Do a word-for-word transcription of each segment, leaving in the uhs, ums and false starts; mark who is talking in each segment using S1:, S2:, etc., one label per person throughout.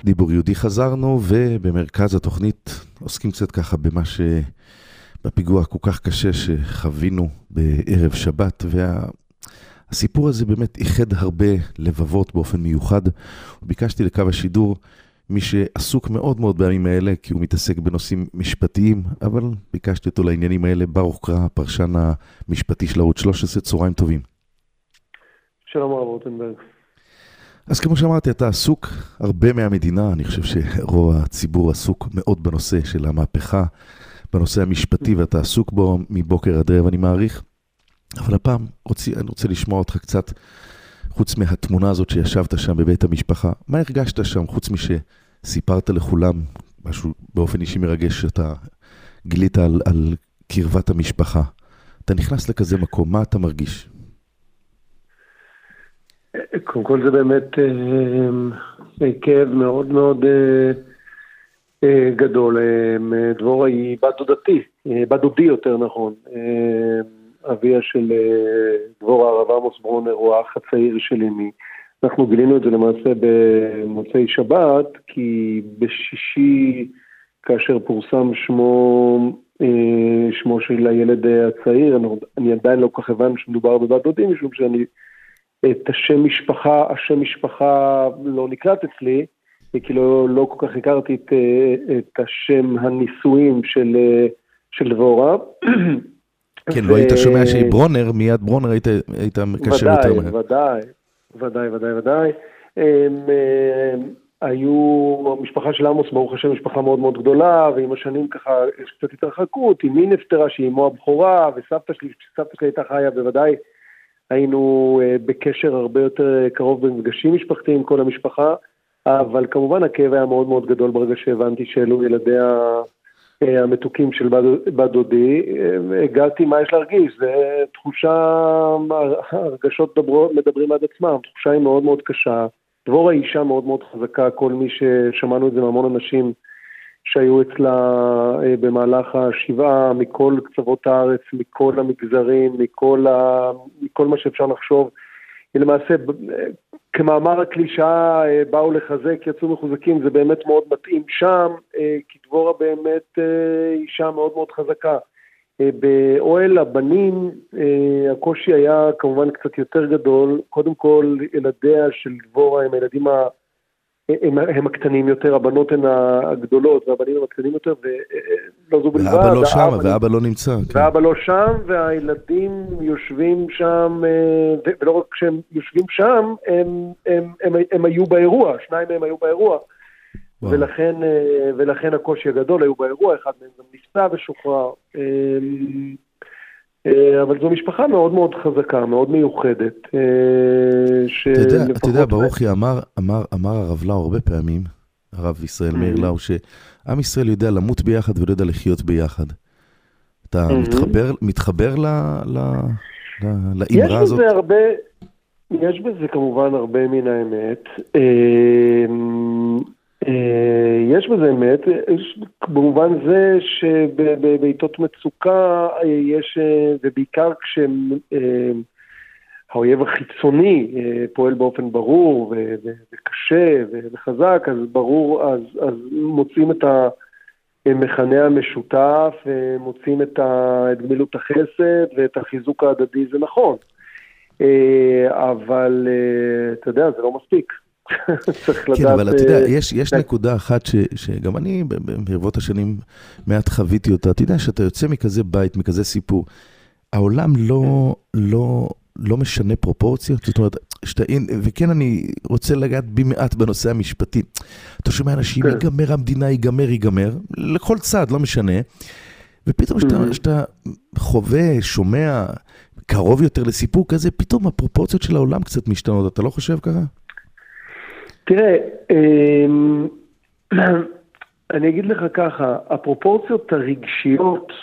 S1: דיבור יהודי חזרנו, ובמרכז התוכנית עוסקים קצת ככה במה ש... בפיגוע כל כך קשה שחווינו בערב שבת, והסיפור הזה באמת איחד הרבה לבבות באופן מיוחד. וביקשתי לקו השידור מי שעסוק מאוד מאוד בימים האלה, כי הוא מתעסק בנושאים משפטיים, אבל ביקשתי אותו לעניינים האלה. ברוך קרא, הפרשן המשפטי של ערוץ שלוש עשרה, צהריים טובים.
S2: שלום הרב רוטנברג.
S1: אז כמו שאמרתי, אתה עסוק הרבה מהמדינה, אני חושב שרוב הציבור עסוק מאוד בנושא של המהפכה, בנושא המשפטי, ואתה עסוק בו מבוקר עד ערב, אני מעריך. אבל הפעם רוצי, אני רוצה לשמוע אותך קצת, חוץ מהתמונה הזאת שישבת שם בבית המשפחה. מה הרגשת שם, חוץ משסיפרת לכולם, משהו באופן אישי מרגש, שאתה גילית על, על קרבת המשפחה? אתה נכנס לכזה מקום, מה אתה מרגיש?
S2: קודם כל זה באמת אה, כאב מאוד מאוד אה, אה, גדול. אה, דבורה היא בת דודתי, אה, בת דודי יותר נכון. אה, אביה של אה, דבורה, הרב עמוס ברונר, הוא האח הצעיר של אמי. אנחנו גילינו את זה למעשה במוצאי שבת, כי בשישי, כאשר פורסם שמו, אה, שמו של הילד הצעיר, אני, אני עדיין לא כל כך הבן שמדובר בבת דודי, משום שאני את השם משפחה, השם משפחה לא נקלט אצלי, כי לא, לא כל כך הכרתי את, את השם הנישואים של, של דבורה.
S1: כן, ו... לא היית שומע שהיא ברונר, מיד ברונר היית, היית מקשר
S2: ודאי,
S1: יותר מהר.
S2: ודאי, ודאי, ודאי, ודאי. הם, הם, היו, המשפחה של עמוס, ברוך השם, משפחה מאוד מאוד גדולה, ועם השנים ככה יש קצת התרחקות, אמי נפטרה, שהיא אמו הבכורה, וסבתא שלי, סבתא שלי הייתה חיה, בוודאי, היינו בקשר הרבה יותר קרוב במפגשים משפחתיים עם כל המשפחה, אבל כמובן הכאב היה מאוד מאוד גדול ברגע שהבנתי שאלו ילדיה המתוקים של בת דודי. הגעתי מה יש להרגיש, זה תחושה, הרגשות מדברים עד עצמם, תחושה היא מאוד מאוד קשה. דבורה היא אישה מאוד מאוד חזקה, כל מי ששמענו את זה מהמון אנשים שהיו אצלה במהלך השבעה, מכל קצוות הארץ, מכל המגזרים, מכל, ה... מכל מה שאפשר לחשוב. למעשה, כמאמר הקלישאה, באו לחזק, יצאו מחוזקים, זה באמת מאוד מתאים שם, כי דבורה באמת אישה מאוד מאוד חזקה. באוהל הבנים, הקושי היה כמובן קצת יותר גדול. קודם כל, ילדיה של דבורה הם הילדים ה... הם, הם הקטנים יותר, הבנות הן הגדולות, והבנים הם הקטנים יותר, ולא זו בלבד.
S1: ואבא לא שם, ואבא לא נמצא.
S2: ואבא לא שם, והילדים יושבים שם, ולא רק כשהם יושבים שם, הם, הם, הם, הם היו באירוע, שניים מהם היו באירוע, ולכן, ולכן הקושי הגדול היו באירוע, אחד מהם גם נפצע ושוחרר. אבל זו משפחה מאוד מאוד חזקה, מאוד מיוחדת.
S1: אתה יודע, ברוכי אמר, אמר, אמר הרב לאו הרבה פעמים, הרב ישראל מאיר לאו, שעם ישראל יודע למות ביחד ולא יודע לחיות ביחד. אתה מתחבר, מתחבר לאמרה הזאת?
S2: יש בזה הרבה, יש בזה כמובן הרבה מן האמת. יש בזה אמת, במובן זה שבעיתות מצוקה יש, ובעיקר כשהאויב החיצוני פועל באופן ברור וקשה וחזק, אז ברור, אז, אז מוצאים את המכנה המשותף, מוצאים את גמילות החסד ואת החיזוק ההדדי, זה נכון. אבל אתה יודע, זה לא מספיק.
S1: כן, אבל אתה יודע, יש, יש נקודה אחת ש, שגם אני ברבות השנים מעט חוויתי אותה. אתה יודע שאתה יוצא מכזה בית, מכזה סיפור, העולם לא, לא, לא משנה פרופורציות. זאת אומרת, שאתה, וכן אני רוצה לגעת במעט בנושא המשפטי. אתה שומע אנשים, ייגמר המדינה, ייגמר, ייגמר, לכל צעד, לא משנה. ופתאום שאתה, שאתה חווה, שומע, קרוב יותר לסיפור כזה, פתאום הפרופורציות של העולם קצת משתנות. אתה לא חושב ככה?
S2: תראה, אני אגיד לך ככה, הפרופורציות הרגשיות,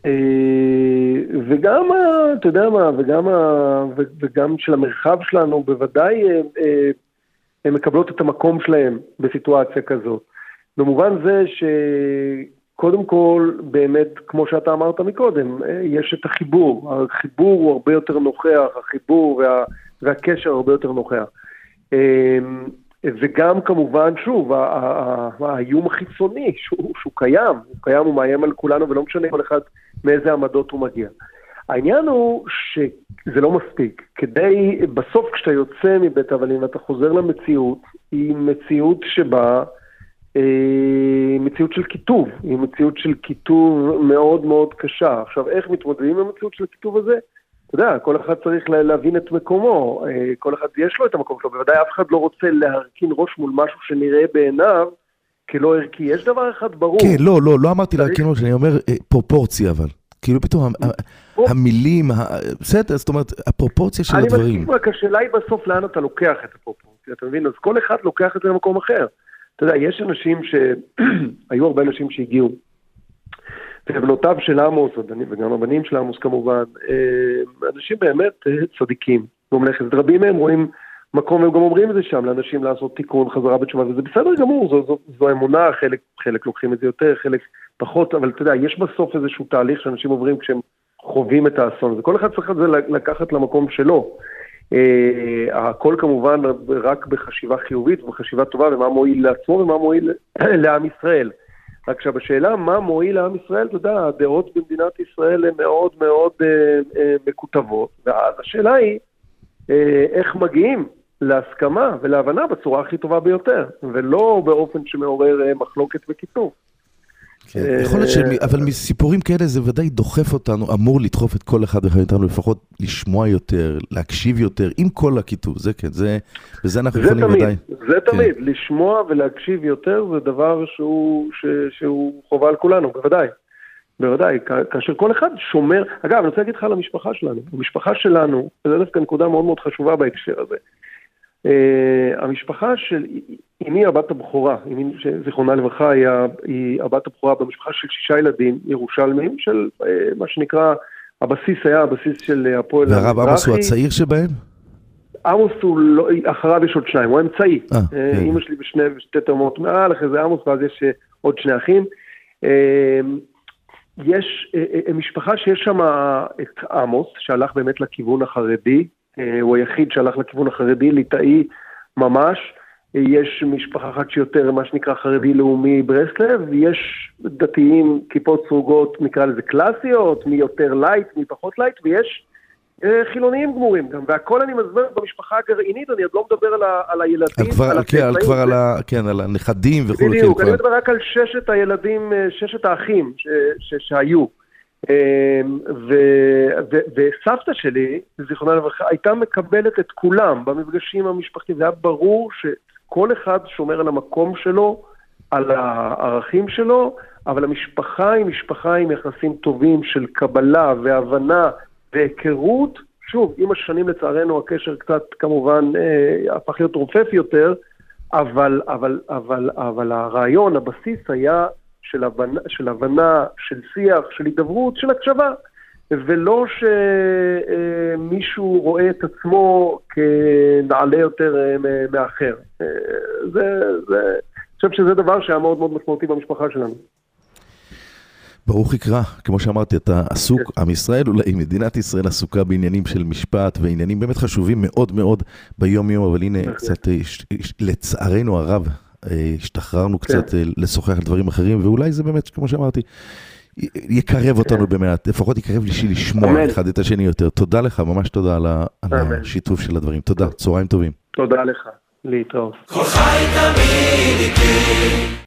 S2: וגם, אתה יודע מה, וגם, וגם של המרחב שלנו, בוודאי הן מקבלות את המקום שלהם בסיטואציה כזאת. במובן זה שקודם כל, באמת, כמו שאתה אמרת מקודם, יש את החיבור. החיבור הוא הרבה יותר נוכח, החיבור וה, והקשר הרבה יותר נוכח. וגם כמובן, שוב, האיום החיצוני, שהוא, שהוא קיים, הוא קיים, הוא מאיים על כולנו, ולא משנה כל אחד מאיזה עמדות הוא מגיע. העניין הוא שזה לא מספיק. כדי, בסוף כשאתה יוצא מבית הבלים ואתה חוזר למציאות, היא מציאות שבה, היא מציאות של כיתוב, היא מציאות של כיתוב מאוד מאוד קשה. עכשיו, איך מתמודדים עם המציאות של הכיתוב הזה? אתה יודע, כל אחד צריך להבין את מקומו, כל אחד יש לו את המקום שלו, בוודאי אף אחד לא רוצה להרכין ראש מול משהו שנראה בעיניו כלא ערכי. יש דבר אחד ברור.
S1: כן, לא, לא, לא אמרתי להרכין ראש, אני אומר פרופורציה, אבל. כאילו פתאום המילים, בסדר, זאת אומרת, הפרופורציה של הדברים.
S2: אני מסכים, רק השאלה היא בסוף לאן אתה לוקח את הפרופורציה, אתה מבין? אז כל אחד לוקח את זה למקום אחר. אתה יודע, יש אנשים שהיו הרבה אנשים שהגיעו, ובנותיו של עמוס, וגם הבנים של עמוס כמובן, אנשים באמת צדיקים. רבים מהם רואים מקום, והם גם אומרים את זה שם, לאנשים לעשות תיקון, חזרה בתשובה, וזה בסדר גמור, זו, זו, זו אמונה, חלק, חלק לוקחים את זה יותר, חלק פחות, אבל אתה יודע, יש בסוף איזשהו תהליך שאנשים עוברים כשהם חווים את האסון, וכל אחד צריך את זה לקחת למקום שלו. הכל כמובן רק בחשיבה חיובית ובחשיבה טובה, ומה מועיל לעצמו ומה מועיל לעם ישראל. רק שבשאלה מה מועיל לעם ישראל, אתה יודע, הדעות במדינת ישראל הן מאוד מאוד אה, אה, מקוטבות, ואז השאלה היא אה, איך מגיעים להסכמה ולהבנה בצורה הכי טובה ביותר, ולא באופן שמעורר אה, מחלוקת וכיתוב.
S1: כן, יכול להיות ש... אבל מסיפורים כאלה זה ודאי דוחף אותנו, אמור לדחוף את כל אחד ואחד מאיתנו, לפחות לשמוע יותר, להקשיב יותר, עם כל הכיתוב, זה כן, זה, וזה אנחנו יכולים ודאי.
S2: זה תמיד, לשמוע ולהקשיב יותר, זה דבר שהוא, שהוא חובה על כולנו, בוודאי. בוודאי, כאשר כל אחד שומר, אגב, אני רוצה להגיד לך על המשפחה שלנו, המשפחה שלנו, זה דווקא נקודה מאוד מאוד חשובה בהקשר הזה. Uh, המשפחה של אמי הבת הבכורה, אמי זיכרונה לברכה, היא, היא הבת הבכורה במשפחה של שישה ילדים ירושלמים, של uh, מה שנקרא, הבסיס היה הבסיס של הפועל המזרחי.
S1: והרב עמוס הוא הצעיר שבהם?
S2: עמוס הוא לא, אחריו יש עוד שניים, הוא אמצעי.
S1: 아, uh, כן.
S2: אמא שלי בשני ושתי תרמות מעל, אחרי זה עמוס, ואז יש uh, עוד שני אחים. Uh, יש uh, uh, משפחה שיש שם את עמוס, שהלך באמת לכיוון החרדי, הוא היחיד שהלך לכיוון החרדי, ליטאי ממש, יש משפחה אחת שיותר מה שנקרא חרדי לאומי ברסלב, ויש דתיים כיפות סרוגות נקרא לזה קלאסיות, מי יותר לייט, מי פחות לייט, ויש חילוניים גמורים גם, והכל אני מסבר במשפחה הגרעינית, אני עוד לא מדבר על, ה, על הילדים,
S1: כבר, על, כן, על, כבר על, ה, כן, על הנכדים וכו'.
S2: בדיוק, אני מדבר רק על ששת הילדים, ששת האחים ש, ש, שהיו. ו, ו, וסבתא שלי, זיכרונה לברכה, הייתה מקבלת את כולם במפגשים המשפחתיים, זה היה ברור שכל אחד שומר על המקום שלו, על הערכים שלו, אבל המשפחה היא משפחה עם יחסים טובים של קבלה והבנה והיכרות. שוב, עם השנים לצערנו הקשר קצת כמובן אה, הפך להיות רופף יותר, אבל, אבל, אבל, אבל הרעיון, הבסיס היה של הבנה, של הבנה, של שיח, של הידברות, של הקשבה, ולא שמישהו רואה את עצמו כנעלה יותר מאחר. זה, זה, אני חושב שזה דבר שהיה מאוד מאוד משמעותי במשפחה שלנו.
S1: ברוך יקרא, כמו שאמרתי, אתה עסוק, עם ישראל, אולי מדינת ישראל עסוקה בעניינים של משפט, ועניינים באמת חשובים מאוד מאוד ביום יום, אבל הנה קצת, לצערנו הרב, השתחררנו קצת לשוחח על דברים אחרים, ואולי זה באמת, כמו שאמרתי, יקרב אותנו במעט, לפחות יקרב לי לשמוע אחד את השני יותר. תודה לך, ממש תודה על השיתוף של הדברים. תודה, צהריים טובים.
S2: תודה לך, להתראות.
S3: כל חי תמיד